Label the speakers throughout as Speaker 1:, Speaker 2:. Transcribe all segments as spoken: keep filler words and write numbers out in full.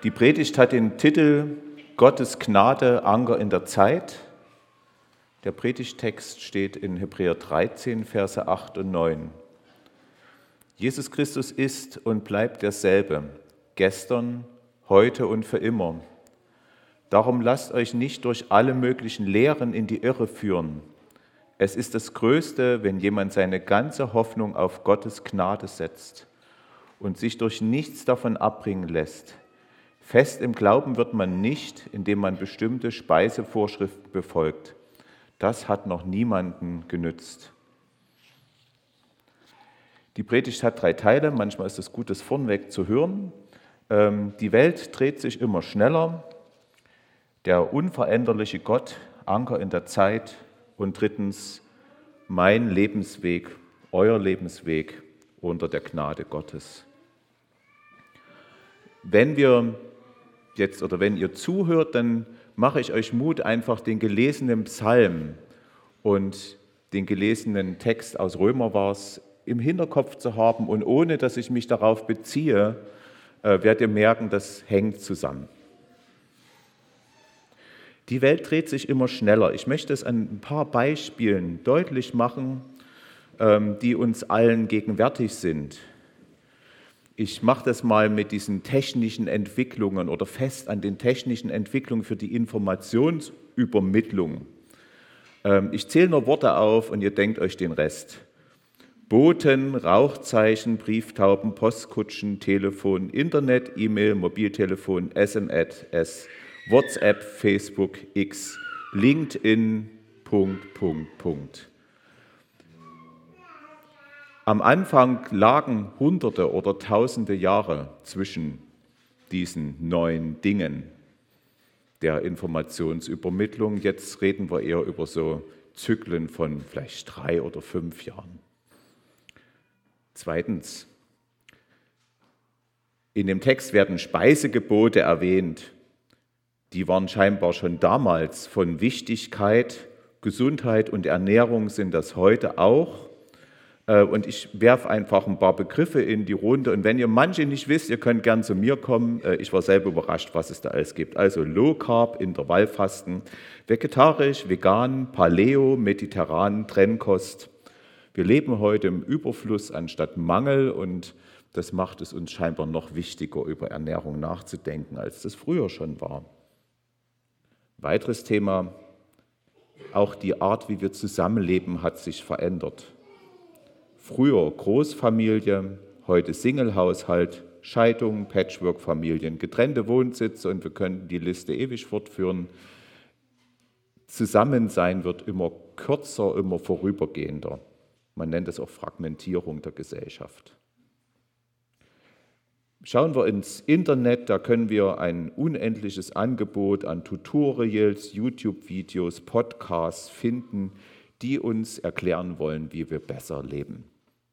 Speaker 1: Die Predigt hat den Titel Gottes Gnade, Anker in der Zeit. Der Predigttext steht in Hebräer dreizehn, Verse acht und neun. Jesus Christus ist und bleibt derselbe, gestern, heute und für immer. Darum lasst euch nicht durch alle möglichen Lehren in die Irre führen. Es ist das Größte, wenn jemand seine ganze Hoffnung auf Gottes Gnade setzt und sich durch nichts davon abbringen lässt. Fest im Glauben wird man nicht, indem man bestimmte Speisevorschriften befolgt. Das hat noch niemanden genützt. Die Predigt hat drei Teile, manchmal ist es gut, das vorneweg zu hören. Die Welt dreht sich immer schneller. Der unveränderliche Gott, Anker in der Zeit. Und drittens, mein Lebensweg, euer Lebensweg unter der Gnade Gottes. Wenn wir jetzt oder wenn ihr zuhört, dann mache ich euch Mut, einfach den gelesenen Psalm und den gelesenen Text aus Römer war es, im Hinterkopf zu haben und ohne, dass ich mich darauf beziehe, äh, werdet ihr merken, das hängt zusammen. Die Welt dreht sich immer schneller. Ich möchte es an ein paar Beispielen deutlich machen, ähm, die uns allen gegenwärtig sind. Ich mache das mal mit diesen technischen Entwicklungen oder fest an den technischen Entwicklungen für die Informationsübermittlung. Ich zähle nur Worte auf und ihr denkt euch den Rest. Boten, Rauchzeichen, Brieftauben, Postkutschen, Telefon, Internet, E-Mail, Mobiltelefon, S M S, WhatsApp, Facebook, X, LinkedIn, Punkt, Punkt, Punkt. Am Anfang lagen Hunderte oder Tausende Jahre zwischen diesen neuen Dingen der Informationsübermittlung. Jetzt reden wir eher über so Zyklen von vielleicht drei oder fünf Jahren. Zweitens, in dem Text werden Speisegebote erwähnt. Die waren scheinbar schon damals von Wichtigkeit. Gesundheit und Ernährung sind das heute auch. Und ich werfe einfach ein paar Begriffe in die Runde. Und wenn ihr manche nicht wisst, ihr könnt gern zu mir kommen. Ich war selber überrascht, was es da alles gibt. Also Low Carb, Intervallfasten, vegetarisch, vegan, Paleo, mediterran, Trennkost. Wir leben heute im Überfluss anstatt Mangel und das macht es uns scheinbar noch wichtiger, über Ernährung nachzudenken, als das früher schon war. Weiteres Thema, auch die Art, wie wir zusammenleben, hat sich verändert. Früher Großfamilie, heute Single-Haushalt, Scheidung, Patchwork-Familien, getrennte Wohnsitze und wir könnten die Liste ewig fortführen. Zusammensein wird immer kürzer, immer vorübergehender. Man nennt es auch Fragmentierung der Gesellschaft. Schauen wir ins Internet, da können wir ein unendliches Angebot an Tutorials, YouTube-Videos, Podcasts finden, die uns erklären wollen, wie wir besser leben.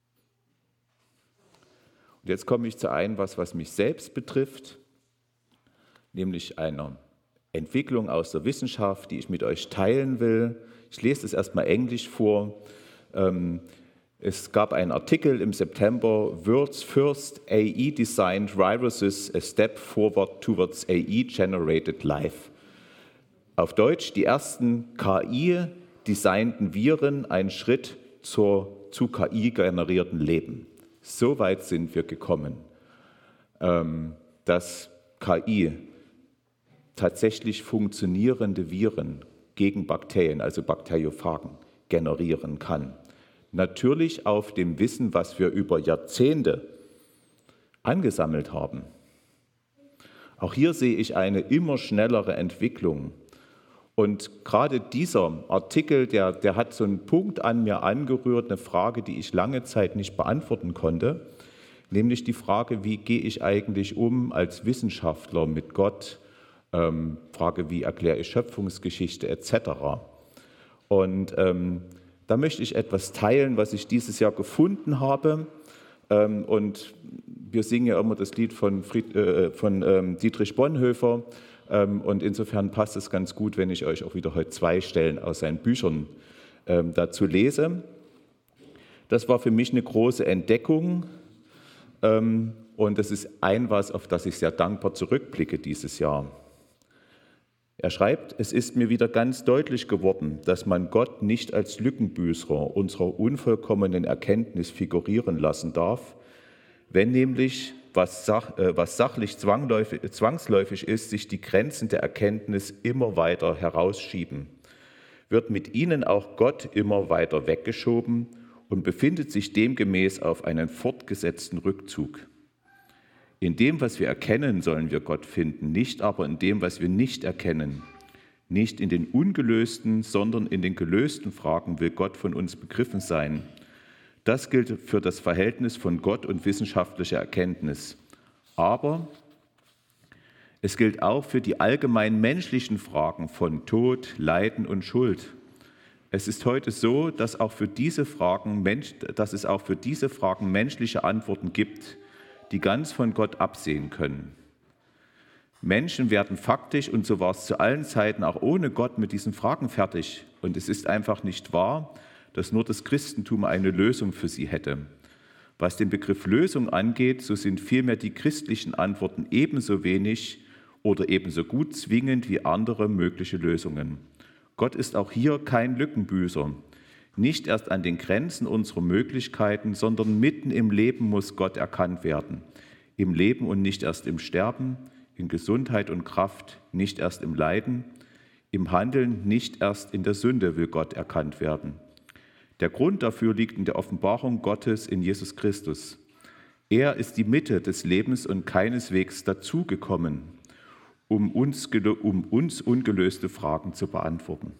Speaker 1: Und jetzt komme ich zu einem, was, was mich selbst betrifft, nämlich einer Entwicklung aus der Wissenschaft, die ich mit euch teilen will. Ich lese das erstmal Englisch vor. Es gab einen Artikel im September, World's First A I-Designed Viruses, a Step Forward Towards A I-Generated Life. Auf Deutsch, die ersten K I-designten Viren, ein Schritt zur, zu K I-generierten Leben. So weit sind wir gekommen, dass K I tatsächlich funktionierende Viren gegen Bakterien, also Bakteriophagen, generieren kann. Natürlich auf dem Wissen, was wir über Jahrzehnte angesammelt haben. Auch hier sehe ich eine immer schnellere Entwicklung. Und gerade dieser Artikel, der, der hat so einen Punkt an mir angerührt, eine Frage, die ich lange Zeit nicht beantworten konnte, nämlich die Frage, wie gehe ich eigentlich um als Wissenschaftler mit Gott, ähm, Frage, wie erkläre ich Schöpfungsgeschichte et cetera. Und ähm, da möchte ich etwas teilen, was ich dieses Jahr gefunden habe. Ähm, und wir singen ja immer das Lied von, Fried, äh, von ähm, Dietrich Bonhoeffer. Und insofern passt es ganz gut, wenn ich euch auch wieder heute zwei Stellen aus seinen Büchern ähm, dazu lese. Das war für mich eine große Entdeckung. Und das ist ein was, auf das ich sehr dankbar zurückblicke dieses Jahr. Er schreibt, es ist mir wieder ganz deutlich geworden, dass man Gott nicht als Lückenbüßer unserer unvollkommenen Erkenntnis figurieren lassen darf, wenn nämlich, was, sach, äh, was sachlich zwangläufig, zwangsläufig ist, sich die Grenzen der Erkenntnis immer weiter herausschieben, wird mit ihnen auch Gott immer weiter weggeschoben und befindet sich demgemäß auf einen fortgesetzten Rückzug. In dem, was wir erkennen, sollen wir Gott finden, nicht aber in dem, was wir nicht erkennen. Nicht in den ungelösten, sondern in den gelösten Fragen will Gott von uns begriffen sein. Das gilt für das Verhältnis von Gott und wissenschaftlicher Erkenntnis. Aber es gilt auch für die allgemein menschlichen Fragen von Tod, Leiden und Schuld. Es ist heute so, dass, auch für diese Fragen, dass es auch für diese Fragen menschliche Antworten gibt, die ganz von Gott absehen können. Menschen werden faktisch, und so war es zu allen Zeiten auch ohne Gott, mit diesen Fragen fertig. Und es ist einfach nicht wahr, dass nur das Christentum eine Lösung für sie hätte. Was den Begriff Lösung angeht, so sind vielmehr die christlichen Antworten ebenso wenig oder ebenso gut zwingend wie andere mögliche Lösungen. Gott ist auch hier kein Lückenbüßer. Nicht erst an den Grenzen unserer Möglichkeiten, sondern mitten im Leben muss Gott erkannt werden. Im Leben und nicht erst im Sterben, in Gesundheit und Kraft, nicht erst im Leiden, im Handeln, nicht erst in der Sünde will Gott erkannt werden. Der Grund dafür liegt in der Offenbarung Gottes in Jesus Christus. Er ist die Mitte des Lebens und keineswegs dazugekommen, um uns, um uns ungelöste Fragen zu beantworten.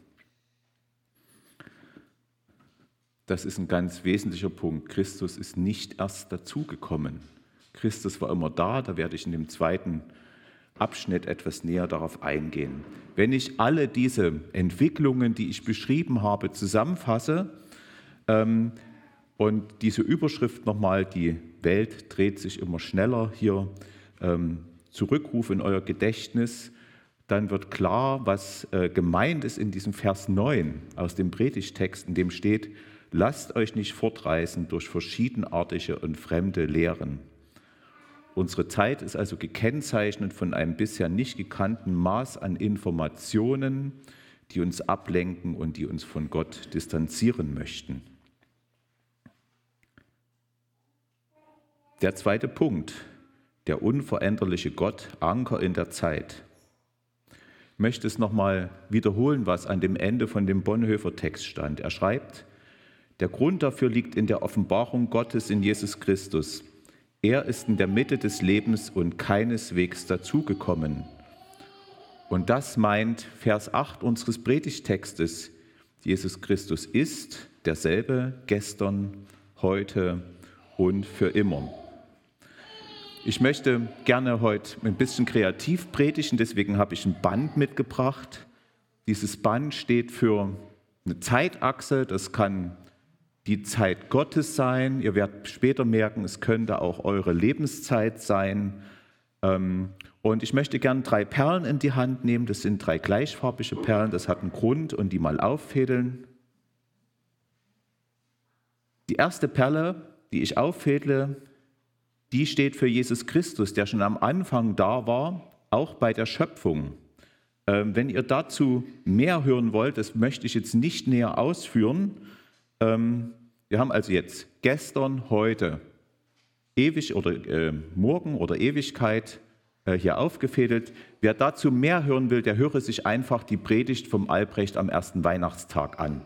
Speaker 1: Das ist ein ganz wesentlicher Punkt. Christus ist nicht erst dazugekommen. Christus war immer da, da werde ich in dem zweiten Abschnitt etwas näher darauf eingehen. Wenn ich alle diese Entwicklungen, die ich beschrieben habe, zusammenfasse ähm, und diese Überschrift nochmal, die Welt dreht sich immer schneller, hier ähm, zurückrufe in euer Gedächtnis, dann wird klar, was äh, gemeint ist in diesem Vers neun aus dem Predigtext, in dem steht: Lasst euch nicht fortreißen durch verschiedenartige und fremde Lehren. Unsere Zeit ist also gekennzeichnet von einem bisher nicht gekannten Maß an Informationen, die uns ablenken und die uns von Gott distanzieren möchten. Der zweite Punkt, der unveränderliche Gott, Anker in der Zeit. Ich möchte es nochmal wiederholen, was an dem Ende von dem Bonhoeffer-Text stand. Er schreibt: Der Grund dafür liegt in der Offenbarung Gottes in Jesus Christus. Er ist in der Mitte des Lebens und keineswegs dazugekommen. Und das meint Vers acht unseres Predigtextes. Jesus Christus ist derselbe gestern, heute und für immer. Ich möchte gerne heute ein bisschen kreativ predigen, deswegen habe ich ein Band mitgebracht. Dieses Band steht für eine Zeitachse, das kann die Zeit Gottes sein. Ihr werdet später merken, es könnte auch eure Lebenszeit sein. Und ich möchte gerne drei Perlen in die Hand nehmen. Das sind drei gleichfarbige Perlen, das hat einen Grund, und die mal auffädeln. Die erste Perle, die ich auffädle, die steht für Jesus Christus, der schon am Anfang da war, auch bei der Schöpfung. Wenn ihr dazu mehr hören wollt, das möchte ich jetzt nicht näher ausführen. Wir haben also jetzt gestern, heute, ewig oder äh, morgen oder Ewigkeit äh, hier aufgefädelt. Wer dazu mehr hören will, der höre sich einfach die Predigt vom Albrecht am ersten Weihnachtstag an.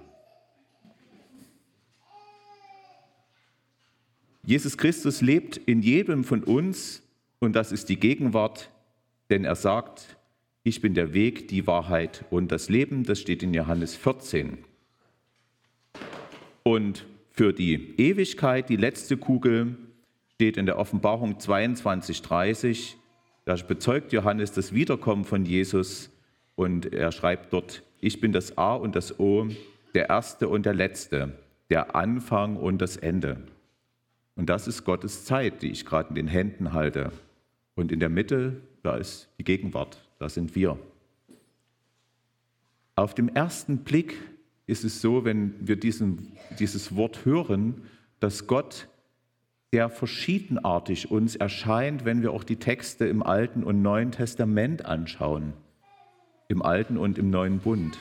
Speaker 1: Jesus Christus lebt in jedem von uns und das ist die Gegenwart, denn er sagt: Ich bin der Weg, die Wahrheit und das Leben. Das steht in Johannes vierzehn. Und für die Ewigkeit, die letzte Kugel, steht in der Offenbarung zweiundzwanzig dreißig. Da bezeugt Johannes das Wiederkommen von Jesus und er schreibt dort: Ich bin das A und das O, der Erste und der Letzte, der Anfang und das Ende. Und das ist Gottes Zeit, die ich gerade in den Händen halte. Und in der Mitte, da ist die Gegenwart, da sind wir. Auf dem ersten Blick ist es so, wenn wir diesen, dieses Wort hören, dass Gott sehr verschiedenartig uns erscheint, wenn wir auch die Texte im Alten und Neuen Testament anschauen, im Alten und im Neuen Bund.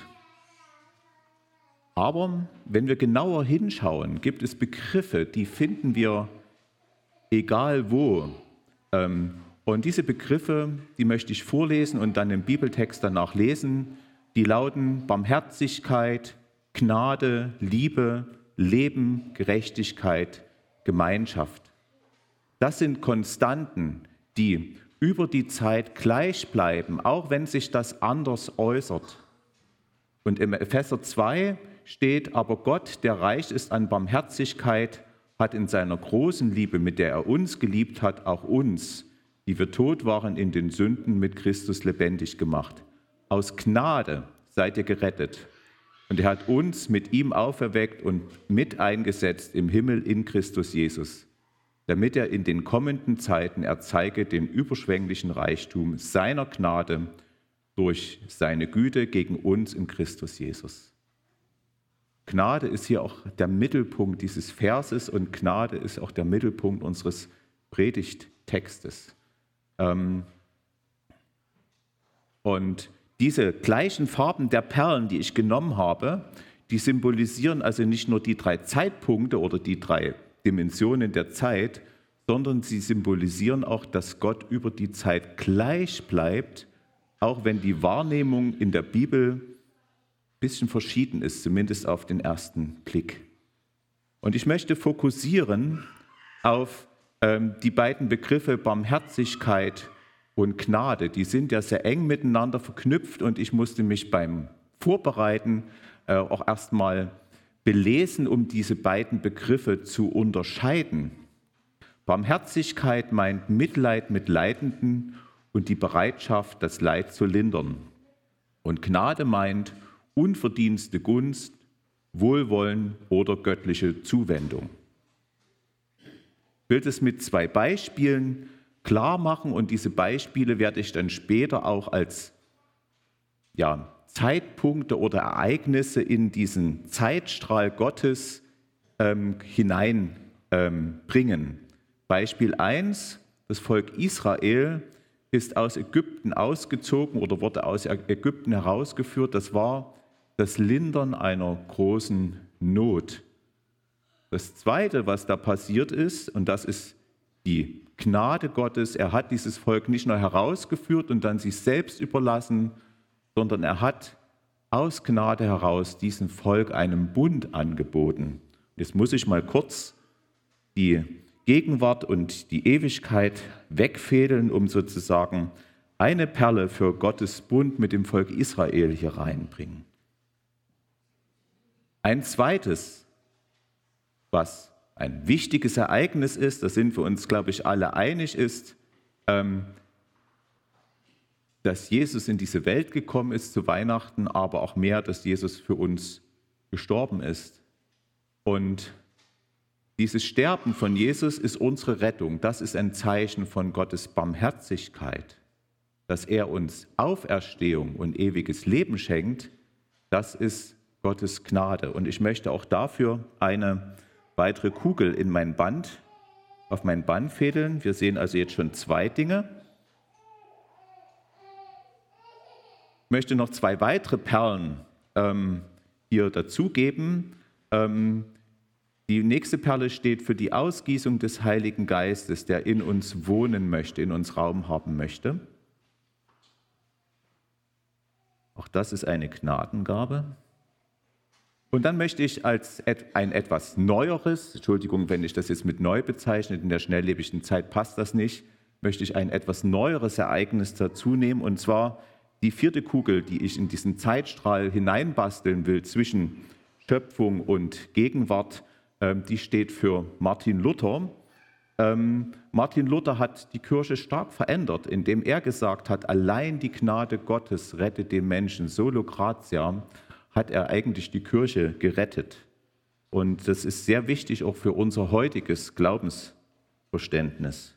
Speaker 1: Aber wenn wir genauer hinschauen, gibt es Begriffe, die finden wir egal wo. Und diese Begriffe, die möchte ich vorlesen und dann im Bibeltext danach lesen, die lauten Barmherzigkeit, Gnade, Liebe, Leben, Gerechtigkeit, Gemeinschaft. Das sind Konstanten, die über die Zeit gleich bleiben, auch wenn sich das anders äußert. Und im Epheser zwei steht, aber Gott, der reich ist an Barmherzigkeit, hat in seiner großen Liebe, mit der er uns geliebt hat, auch uns, die wir tot waren in den Sünden, mit Christus lebendig gemacht. Aus Gnade seid ihr gerettet. Und er hat uns mit ihm auferweckt und mit eingesetzt im Himmel in Christus Jesus, damit er in den kommenden Zeiten erzeige den überschwänglichen Reichtum seiner Gnade durch seine Güte gegen uns in Christus Jesus. Gnade ist hier auch der Mittelpunkt dieses Verses und Gnade ist auch der Mittelpunkt unseres Predigttextes. Und diese gleichen Farben der Perlen, die ich genommen habe, die symbolisieren also nicht nur die drei Zeitpunkte oder die drei Dimensionen der Zeit, sondern sie symbolisieren auch, dass Gott über die Zeit gleich bleibt, auch wenn die Wahrnehmung in der Bibel ein bisschen verschieden ist, zumindest auf den ersten Blick. Und ich möchte fokussieren auf ähm, die beiden Begriffe Barmherzigkeit und Gnade. Die sind ja sehr eng miteinander verknüpft und ich musste mich beim Vorbereiten äh, auch erstmal belesen, um diese beiden Begriffe zu unterscheiden. Barmherzigkeit meint Mitleid mit Leidenden und die Bereitschaft, das Leid zu lindern. Und Gnade meint unverdiente Gunst, Wohlwollen oder göttliche Zuwendung. Ich will das mit zwei Beispielen klar machen und diese Beispiele werde ich dann später auch als ja, Zeitpunkte oder Ereignisse in diesen Zeitstrahl Gottes ähm, hineinbringen. Ähm, Beispiel eins, das Volk Israel ist aus Ägypten ausgezogen oder wurde aus Ägypten herausgeführt. Das war das Lindern einer großen Not. Das Zweite, was da passiert ist, und das ist die Gnade Gottes, er hat dieses Volk nicht nur herausgeführt und dann sich selbst überlassen, sondern er hat aus Gnade heraus diesem Volk einen Bund angeboten. Jetzt muss ich mal kurz die Gegenwart und die Ewigkeit wegfädeln, um sozusagen eine Perle für Gottes Bund mit dem Volk Israel hier reinbringen. Ein zweites, was ein wichtiges Ereignis ist, da sind wir uns, glaube ich, alle einig, ist, ähm, dass Jesus in diese Welt gekommen ist zu Weihnachten, aber auch mehr, dass Jesus für uns gestorben ist. Und dieses Sterben von Jesus ist unsere Rettung. Das ist ein Zeichen von Gottes Barmherzigkeit. Dass er uns Auferstehung und ewiges Leben schenkt, das ist Gottes Gnade. Und ich möchte auch dafür eine weitere Kugel in mein Band, auf mein Band fädeln. Wir sehen also jetzt schon zwei Dinge. Ich möchte noch zwei weitere Perlen ähm, hier dazugeben. Ähm, die nächste Perle steht für die Ausgießung des Heiligen Geistes, der in uns wohnen möchte, in uns Raum haben möchte. Auch das ist eine Gnadengabe. Und dann möchte ich als ein etwas Neueres, Entschuldigung, wenn ich das jetzt mit neu bezeichne, in der schnelllebigen Zeit passt das nicht, möchte ich ein etwas neueres Ereignis dazu nehmen, und zwar die vierte Kugel, die ich in diesen Zeitstrahl hineinbasteln will zwischen Schöpfung und Gegenwart, die steht für Martin Luther. Martin Luther hat die Kirche stark verändert, indem er gesagt hat, allein die Gnade Gottes rettet den Menschen, solo gratia, hat er eigentlich die Kirche gerettet. Und das ist sehr wichtig auch für unser heutiges Glaubensverständnis.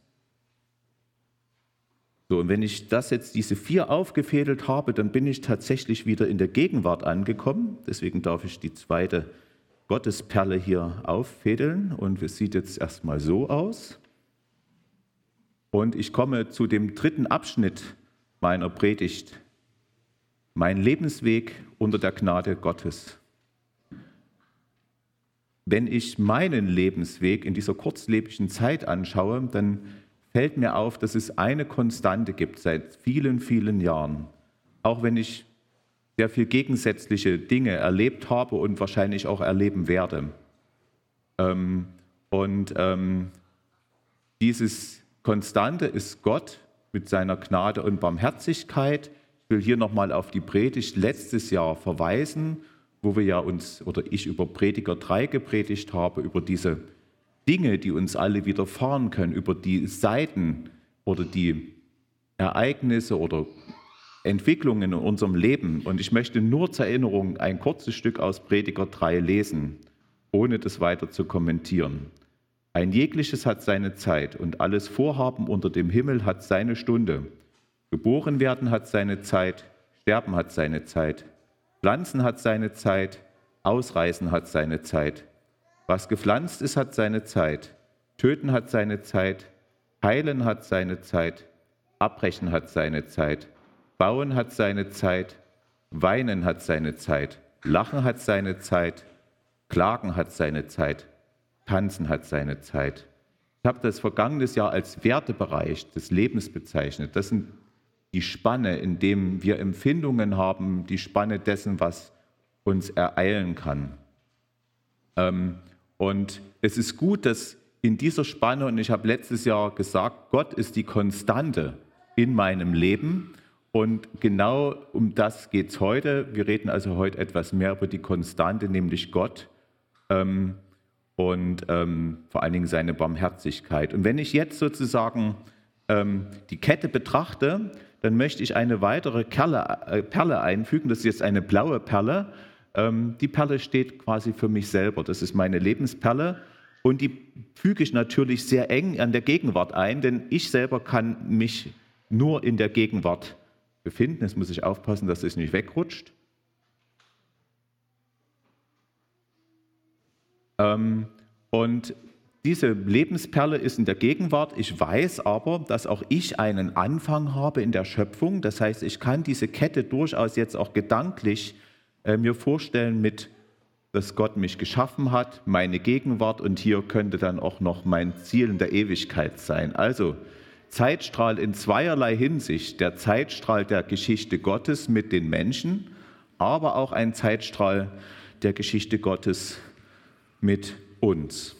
Speaker 1: So, und wenn ich das jetzt, diese vier aufgefädelt habe, dann bin ich tatsächlich wieder in der Gegenwart angekommen. Deswegen darf ich die zweite Gottesperle hier auffädeln und es sieht jetzt erstmal so aus. Und ich komme zu dem dritten Abschnitt meiner Predigt, mein Lebensweg unter der Gnade Gottes. Wenn ich meinen Lebensweg in dieser kurzlebigen Zeit anschaue, dann fällt mir auf, dass es eine Konstante gibt seit vielen, vielen Jahren. Auch wenn ich sehr viel gegensätzliche Dinge erlebt habe und wahrscheinlich auch erleben werde. Ähm, und ähm, dieses Konstante ist Gott mit seiner Gnade und Barmherzigkeit. Ich will hier nochmal auf die Predigt letztes Jahr verweisen, wo wir ja uns, oder ich über Prediger drei gepredigt habe, über diese Dinge, die uns alle widerfahren können, über die Seiten oder die Ereignisse oder Entwicklungen in unserem Leben. Und ich möchte nur zur Erinnerung ein kurzes Stück aus Prediger drei lesen, ohne das weiter zu kommentieren. Ein jegliches hat seine Zeit und alles Vorhaben unter dem Himmel hat seine Stunde. Geboren werden hat seine Zeit, sterben hat seine Zeit. Pflanzen hat seine Zeit, Ausreißen hat seine Zeit. Was gepflanzt ist, hat seine Zeit. Töten hat seine Zeit, heilen hat seine Zeit, abbrechen hat seine Zeit. Bauen hat seine Zeit, weinen hat seine Zeit, lachen hat seine Zeit, klagen hat seine Zeit, tanzen hat seine Zeit. Ich habe das vergangenes Jahr als Wertebereich des Lebens bezeichnet. Das sind die Spanne, in dem wir Empfindungen haben, die Spanne dessen, was uns ereilen kann. Und es ist gut, dass in dieser Spanne, und ich habe letztes Jahr gesagt, Gott ist die Konstante in meinem Leben. Und genau um das geht es heute. Wir reden also heute etwas mehr über die Konstante, nämlich Gott ähm, und ähm, vor allen Dingen seine Barmherzigkeit. Und wenn ich jetzt sozusagen ähm, die Kette betrachte, dann möchte ich eine weitere Perle, äh, Perle einfügen. Das ist jetzt eine blaue Perle. Ähm, die Perle steht quasi für mich selber. Das ist meine Lebensperle. Und die füge ich natürlich sehr eng an der Gegenwart ein, denn ich selber kann mich nur in der Gegenwart befinden. Jetzt muss ich aufpassen, dass es nicht wegrutscht. Ähm, und diese Lebensperle ist in der Gegenwart. Ich weiß aber, dass auch ich einen Anfang habe in der Schöpfung. Das heißt, ich kann diese Kette durchaus jetzt auch gedanklich äh, mir vorstellen, mit, dass Gott mich geschaffen hat, meine Gegenwart, und hier könnte dann auch noch mein Ziel in der Ewigkeit sein. Also Zeitstrahl in zweierlei Hinsicht, der Zeitstrahl der Geschichte Gottes mit den Menschen, aber auch ein Zeitstrahl der Geschichte Gottes mit uns.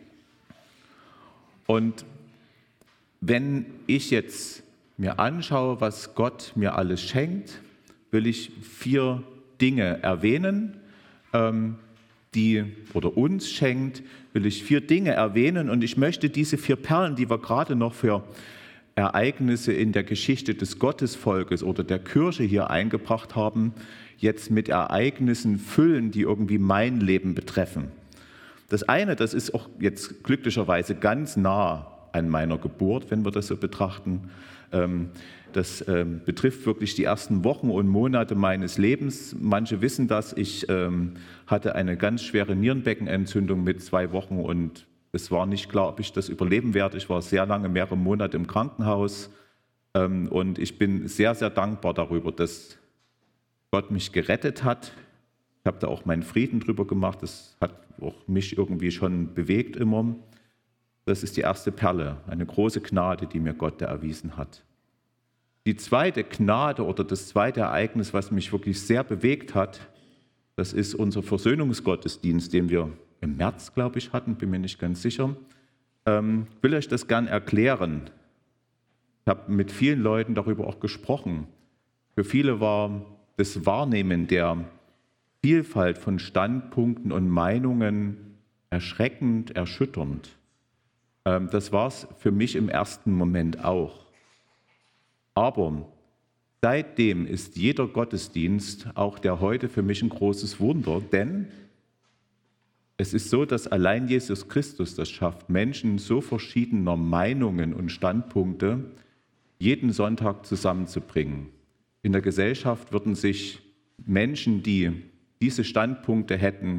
Speaker 1: Und wenn ich jetzt mir anschaue, was Gott mir alles schenkt, will ich vier Dinge erwähnen, die oder uns schenkt, will ich vier Dinge erwähnen, und ich möchte diese vier Perlen, die wir gerade noch für Ereignisse in der Geschichte des Gottesvolkes oder der Kirche hier eingebracht haben, jetzt mit Ereignissen füllen, die irgendwie mein Leben betreffen. Das eine, das ist auch jetzt glücklicherweise ganz nah an meiner Geburt, wenn wir das so betrachten. Das betrifft wirklich die ersten Wochen und Monate meines Lebens. Manche wissen das. Ich hatte eine ganz schwere Nierenbeckenentzündung mit zwei Wochen und es war nicht klar, ob ich das überleben werde. Ich war sehr lange, mehrere Monate im Krankenhaus, und ich bin sehr, sehr dankbar darüber, dass Gott mich gerettet hat. Ich habe da auch meinen Frieden drüber gemacht. Das hat auch mich irgendwie schon bewegt immer. Das ist die erste Perle, eine große Gnade, die mir Gott da erwiesen hat. Die zweite Gnade oder das zweite Ereignis, was mich wirklich sehr bewegt hat, das ist unser Versöhnungsgottesdienst, den wir im März, glaube ich, hatten, bin mir nicht ganz sicher. Ähm, will euch das gern erklären. Ich habe mit vielen Leuten darüber auch gesprochen. Für viele war das Wahrnehmen der Vielfalt von Standpunkten und Meinungen erschreckend, erschütternd. Ähm, das war es für mich im ersten Moment auch. Aber seitdem ist jeder Gottesdienst, auch der heute, für mich ein großes Wunder, denn es ist so, dass allein Jesus Christus das schafft, Menschen so verschiedener Meinungen und Standpunkte jeden Sonntag zusammenzubringen. In der Gesellschaft würden sich Menschen, die diese Standpunkte hätten,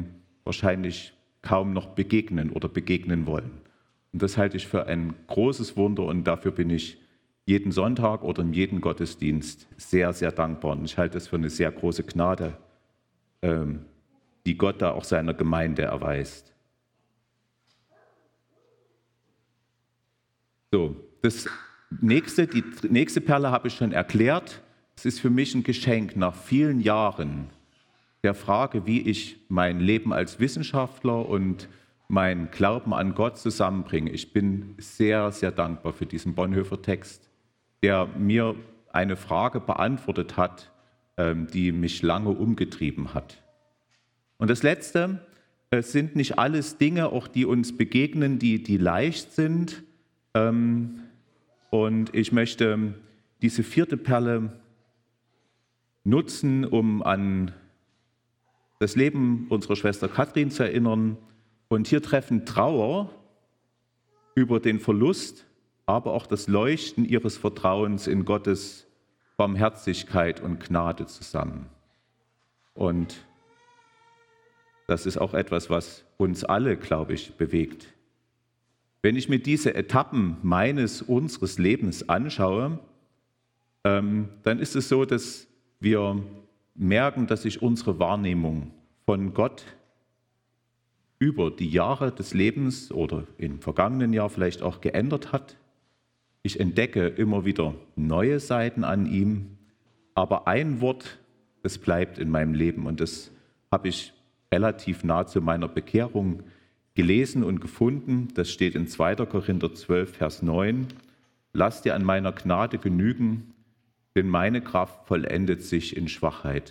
Speaker 1: wahrscheinlich kaum noch begegnen oder begegnen wollen. Und das halte ich für ein großes Wunder und dafür bin ich jeden Sonntag oder in jedem Gottesdienst sehr, sehr dankbar. Und ich halte es für eine sehr große Gnade, die Gott da auch seiner Gemeinde erweist. So, das nächste, die nächste Perle habe ich schon erklärt. Es ist für mich ein Geschenk nach vielen Jahren der Frage, wie ich mein Leben als Wissenschaftler und mein Glauben an Gott zusammenbringe. Ich bin sehr, sehr dankbar für diesen Bonhoeffer-Text, der mir eine Frage beantwortet hat, die mich lange umgetrieben hat. Und das Letzte, es sind nicht alles Dinge, auch die uns begegnen, die, die leicht sind. Und ich möchte diese vierte Perle nutzen, um an das Leben unserer Schwester Kathrin zu erinnern. Und hier treffen Trauer über den Verlust, aber auch das Leuchten ihres Vertrauens in Gottes Barmherzigkeit und Gnade zusammen. Und das ist auch etwas, was uns alle, glaube ich, bewegt. Wenn ich mir diese Etappen meines, unseres Lebens anschaue, ähm, dann ist es so, dass wir merken, dass sich unsere Wahrnehmung von Gott über die Jahre des Lebens oder im vergangenen Jahr vielleicht auch geändert hat. Ich entdecke immer wieder neue Seiten an ihm, aber ein Wort, das bleibt in meinem Leben und das habe ich relativ nah zu meiner Bekehrung gelesen und gefunden. Das steht in zweiter Korinther zwölf, Vers neun. Lass dir an meiner Gnade genügen, denn meine Kraft vollendet sich in Schwachheit.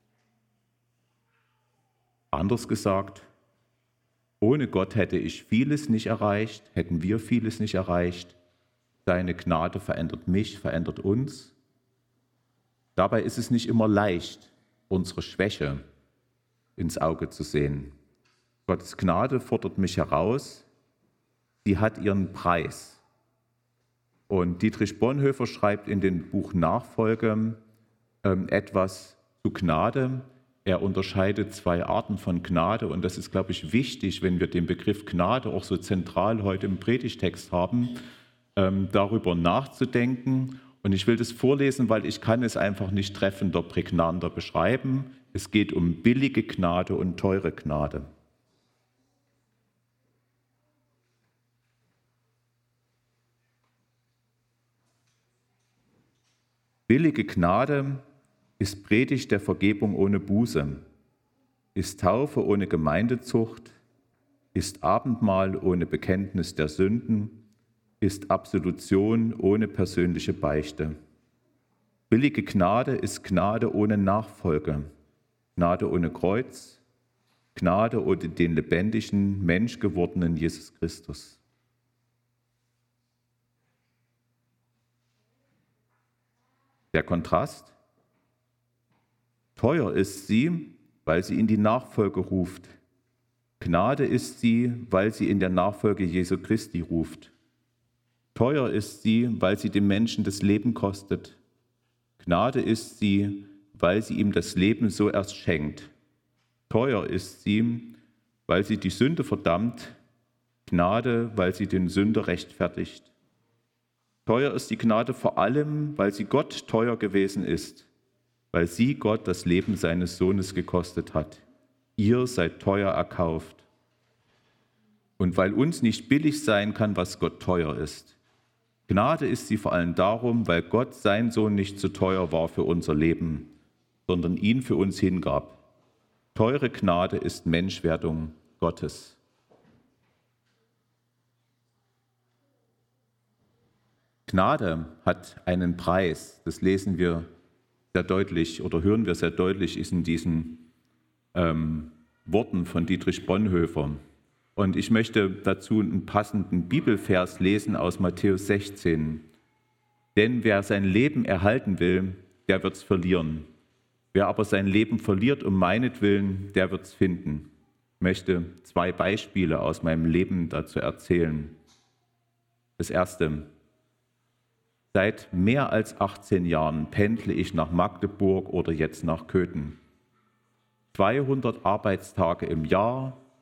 Speaker 1: Anders gesagt, ohne Gott hätte ich vieles nicht erreicht, hätten wir vieles nicht erreicht. Seine Gnade verändert mich, verändert uns. Dabei ist es nicht immer leicht, unsere Schwäche ins Auge zu sehen. Gottes Gnade fordert mich heraus, sie hat ihren Preis. Und Dietrich Bonhoeffer schreibt in dem Buch Nachfolge ähm, etwas zu Gnade. Er unterscheidet zwei Arten von Gnade und das ist, glaube ich, wichtig, wenn wir den Begriff Gnade auch so zentral heute im Predigtext haben, ähm, darüber nachzudenken. Und ich will das vorlesen, weil ich kann es einfach nicht treffender, prägnanter beschreiben. Es geht um billige Gnade und teure Gnade. Billige Gnade ist Predigt der Vergebung ohne Buße, ist Taufe ohne Gemeindezucht, ist Abendmahl ohne Bekenntnis der Sünden, ist Absolution ohne persönliche Beichte. Billige Gnade ist Gnade ohne Nachfolge, Gnade ohne Kreuz, Gnade ohne den lebendigen, menschgewordenen Jesus Christus. Der Kontrast: Teuer ist sie, weil sie in die Nachfolge ruft. Gnade ist sie, weil sie in der Nachfolge Jesu Christi ruft. Teuer ist sie, weil sie dem Menschen das Leben kostet. Gnade ist sie, weil sie ihm das Leben so erst schenkt. Teuer ist sie, weil sie die Sünde verdammt. Gnade, weil sie den Sünder rechtfertigt. Teuer ist die Gnade vor allem, weil sie Gott teuer gewesen ist, weil sie Gott das Leben seines Sohnes gekostet hat. Ihr seid teuer erkauft. Und weil uns nicht billig sein kann, was Gott teuer ist. Gnade ist sie vor allem darum, weil Gott sein Sohn nicht zu teuer war für unser Leben, sondern ihn für uns hingab. Teure Gnade ist Menschwerdung Gottes. Gnade hat einen Preis, das lesen wir sehr deutlich oder hören wir sehr deutlich, ist in diesen ähm, Worten von Dietrich Bonhoeffer. Und ich möchte dazu einen passenden Bibelvers lesen aus Matthäus sechzehn. Denn wer sein Leben erhalten will, der wird es verlieren. Wer aber sein Leben verliert um meinetwillen, der wird es finden. Ich möchte zwei Beispiele aus meinem Leben dazu erzählen. Das erste: Seit mehr als achtzehn Jahren pendle ich nach Magdeburg oder jetzt nach Köthen. zweihundert Arbeitstage im Jahr,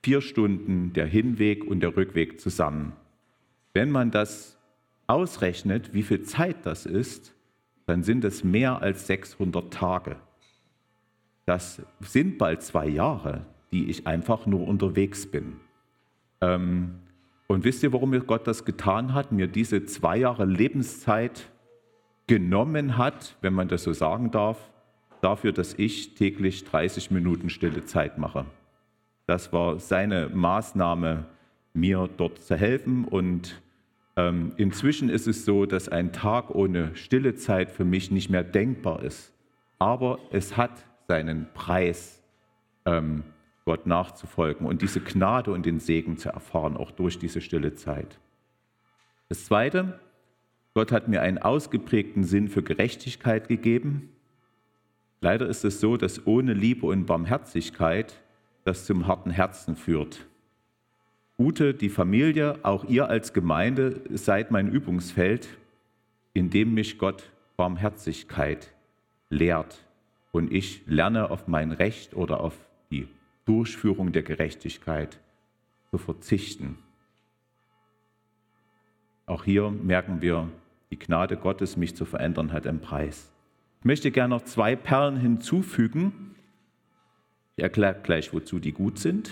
Speaker 1: vier Stunden der Hinweg und der Rückweg zusammen. Wenn man das ausrechnet, wie viel Zeit das ist, dann sind es mehr als sechshundert Tage. Das sind bald zwei Jahre, die ich einfach nur unterwegs bin. Ähm, und wisst ihr, warum mir Gott das getan hat? Mir diese zwei Jahre Lebenszeit genommen hat, wenn man das so sagen darf, dafür, dass ich täglich dreißig Minuten stille Zeit mache. Das war seine Maßnahme, mir dort zu helfen. Und ähm, inzwischen ist es so, dass ein Tag ohne stille Zeit für mich nicht mehr denkbar ist. Aber es hat seinen Preis, ähm, Gott nachzufolgen und diese Gnade und den Segen zu erfahren, auch durch diese stille Zeit. Das Zweite, Gott hat mir einen ausgeprägten Sinn für Gerechtigkeit gegeben. Leider ist es so, dass ohne Liebe und Barmherzigkeit das zum harten Herzen führt. Ute, die Familie, auch ihr als Gemeinde seid mein Übungsfeld, in dem mich Gott Barmherzigkeit lehrt und ich lerne auf mein Recht oder auf die Durchführung der Gerechtigkeit zu verzichten. Auch hier merken wir, die Gnade Gottes, mich zu verändern, hat einen Preis. Ich möchte gerne noch zwei Perlen hinzufügen. Ich erkläre gleich, wozu die gut sind.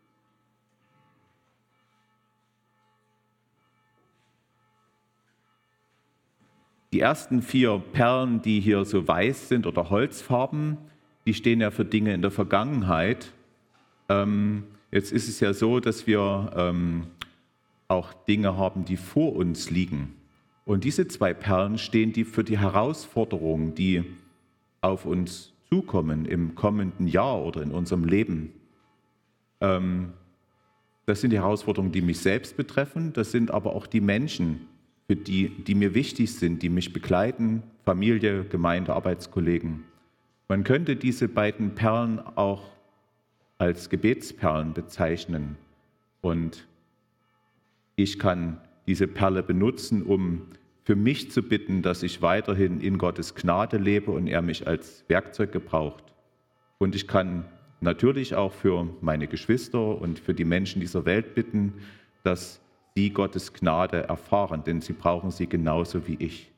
Speaker 1: Die ersten vier Perlen, die hier so weiß sind oder holzfarben, die stehen ja für Dinge in der Vergangenheit. Ähm, jetzt ist es ja so, dass wir ähm, auch Dinge haben, die vor uns liegen. Und diese zwei Perlen stehen die für die Herausforderungen, die auf uns zukommen im kommenden Jahr oder in unserem Leben. Ähm, das sind die Herausforderungen, die mich selbst betreffen. Das sind aber auch die Menschen, für die, die mir wichtig sind, die mich begleiten, Familie, Gemeinde, Arbeitskollegen. Man könnte diese beiden Perlen auch als Gebetsperlen bezeichnen. Und ich kann diese Perle benutzen, um für mich zu bitten, dass ich weiterhin in Gottes Gnade lebe und er mich als Werkzeug gebraucht. Und ich kann natürlich auch für meine Geschwister und für die Menschen dieser Welt bitten, dass sie Gottes Gnade erfahren, denn sie brauchen sie genauso wie ich.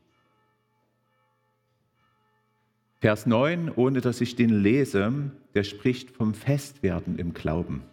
Speaker 1: Vers neun, ohne dass ich den lese, der spricht vom Festwerden im Glauben.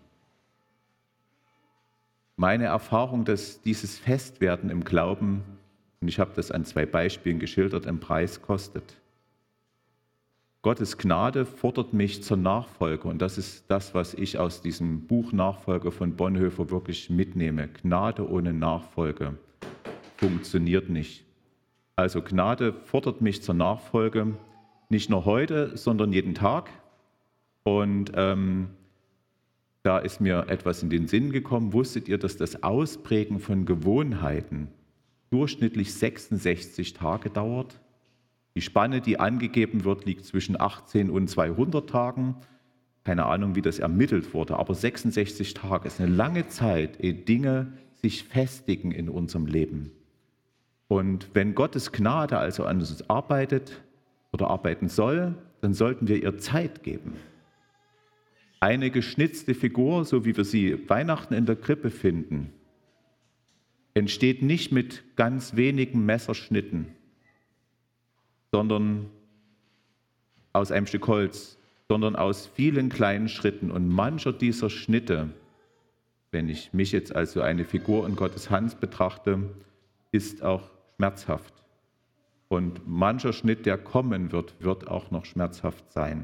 Speaker 1: Meine Erfahrung, dass dieses Festwerden im Glauben, und ich habe das an zwei Beispielen geschildert, einen Preis kostet. Gottes Gnade fordert mich zur Nachfolge und das ist das, was ich aus diesem Buch Nachfolge von Bonhoeffer wirklich mitnehme. Gnade ohne Nachfolge funktioniert nicht. Also Gnade fordert mich zur Nachfolge, nicht nur heute, sondern jeden Tag. Und ähm, da ist mir etwas in den Sinn gekommen. Wusstet ihr, dass das Ausprägen von Gewohnheiten durchschnittlich sechsundsechzig Tage dauert? Die Spanne, die angegeben wird, liegt zwischen achtzehn und zweihundert Tagen. Keine Ahnung, wie das ermittelt wurde, aber sechsundsechzig Tage ist eine lange Zeit, ehe Dinge sich festigen in unserem Leben. Und wenn Gottes Gnade also an uns arbeitet oder arbeiten soll, dann sollten wir ihr Zeit geben. Eine geschnitzte Figur, so wie wir sie Weihnachten in der Krippe finden, entsteht nicht mit ganz wenigen Messerschnitten, sondern aus einem Stück Holz, sondern aus vielen kleinen Schritten. Und mancher dieser Schnitte, wenn ich mich jetzt als so eine Figur in Gottes Hand betrachte, ist auch schmerzhaft. Und mancher Schnitt, der kommen wird, wird auch noch schmerzhaft sein.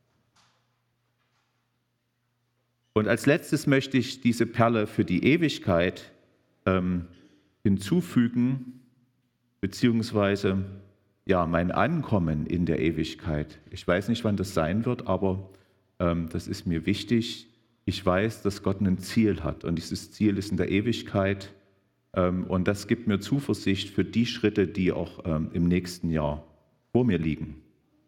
Speaker 1: Und als letztes möchte ich diese Perle für die Ewigkeit ähm, hinzufügen, beziehungsweise ja, mein Ankommen in der Ewigkeit. Ich weiß nicht, wann das sein wird, aber ähm, das ist mir wichtig. Ich weiß, dass Gott ein Ziel hat und dieses Ziel ist in der Ewigkeit ähm, und das gibt mir Zuversicht für die Schritte, die auch ähm, im nächsten Jahr vor mir liegen.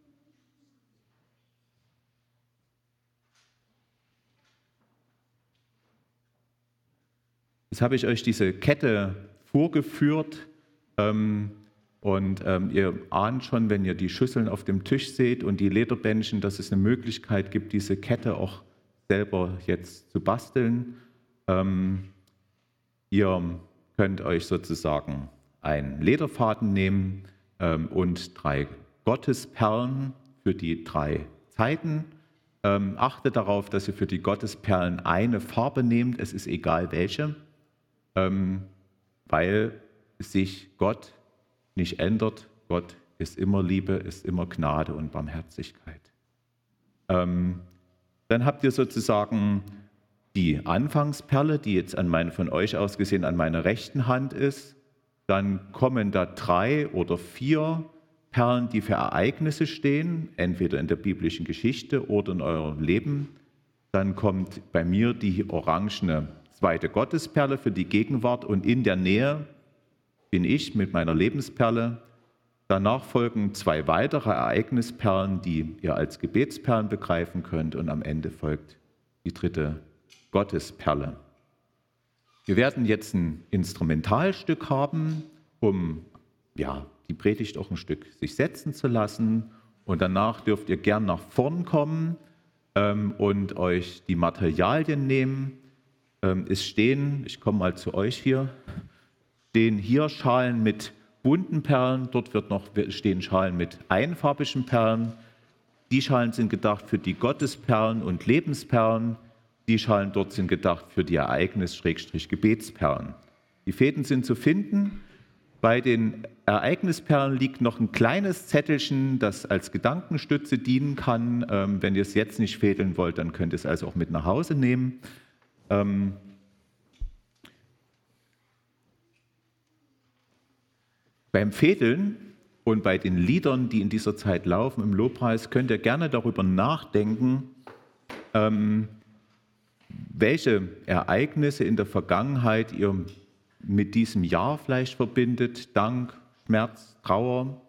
Speaker 1: Jetzt habe ich euch diese Kette vorgeführt. Ähm, Und ähm, ihr ahnt schon, wenn ihr die Schüsseln auf dem Tisch seht und die Lederbändchen, dass es eine Möglichkeit gibt, diese Kette auch selber jetzt zu basteln. Ähm, ihr könnt euch sozusagen einen Lederfaden nehmen ähm, und drei Gottesperlen für die drei Zeiten. Ähm, achtet darauf, dass ihr für die Gottesperlen eine Farbe nehmt, es ist egal welche, ähm, weil sich Gott nicht ändert. Gott ist immer Liebe, ist immer Gnade und Barmherzigkeit. Ähm, dann habt ihr sozusagen die Anfangsperle, die jetzt an meine, von euch aus gesehen an meiner rechten Hand ist. Dann kommen da drei oder vier Perlen, die für Ereignisse stehen, entweder in der biblischen Geschichte oder in eurem Leben. Dann kommt bei mir die orangene zweite Gottesperle für die Gegenwart und in der Nähe bin ich mit meiner Lebensperle. Danach folgen zwei weitere Ereignisperlen, die ihr als Gebetsperlen begreifen könnt und am Ende folgt die dritte Gottesperle. Wir werden jetzt ein Instrumentalstück haben, um ja, die Predigt auch ein Stück sich setzen zu lassen. Und danach dürft ihr gern nach vorn kommen ähm, und euch die Materialien nehmen. Ähm, es stehen, ich komme mal zu euch hier, stehen hier Schalen mit bunten Perlen, dort wird noch stehen Schalen mit einfarbigen Perlen. Die Schalen sind gedacht für die Gottesperlen und Lebensperlen. Die Schalen dort sind gedacht für die Ereignis-Gebetsperlen. Die Fäden sind zu finden. Bei den Ereignisperlen liegt noch ein kleines Zettelchen, das als Gedankenstütze dienen kann. Ähm, wenn ihr es jetzt nicht fädeln wollt, dann könnt ihr es also auch mit nach Hause nehmen. Ähm, beim Fädeln und bei den Liedern, die in dieser Zeit laufen im Lobpreis, könnt ihr gerne darüber nachdenken, ähm, welche Ereignisse in der Vergangenheit ihr mit diesem Jahr vielleicht verbindet, Dank, Schmerz, Trauer.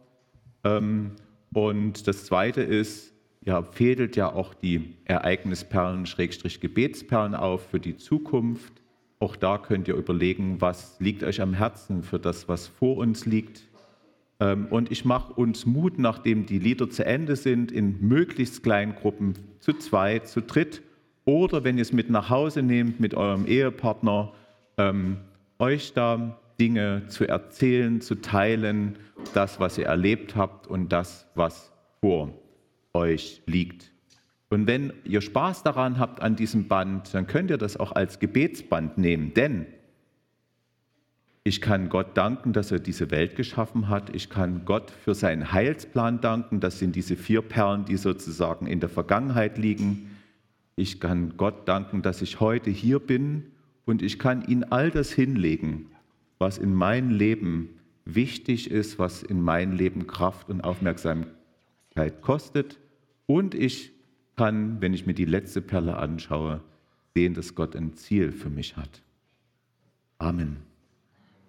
Speaker 1: Und das Zweite ist, ihr fädelt ja auch die Ereignisperlen, Schrägstrich Gebetsperlen auf für die Zukunft. Auch da könnt ihr überlegen, was liegt euch am Herzen für das, was vor uns liegt. Und ich mache uns Mut, nachdem die Lieder zu Ende sind, in möglichst kleinen Gruppen, zu zweit, zu dritt, oder wenn ihr es mit nach Hause nehmt, mit eurem Ehepartner, ähm, euch da Dinge zu erzählen, zu teilen, das, was ihr erlebt habt und das, was vor euch liegt. Und wenn ihr Spaß daran habt an diesem Band, dann könnt ihr das auch als Gebetsband nehmen, denn ich kann Gott danken, dass er diese Welt geschaffen hat. Ich kann Gott für seinen Heilsplan danken. Das sind diese vier Perlen, die sozusagen in der Vergangenheit liegen. Ich kann Gott danken, dass ich heute hier bin und ich kann ihm all das hinlegen, was in meinem Leben wichtig ist, was in meinem Leben Kraft und Aufmerksamkeit kostet. Und ich kann, wenn ich mir die letzte Perle anschaue, sehen, dass Gott ein Ziel für mich hat. Amen.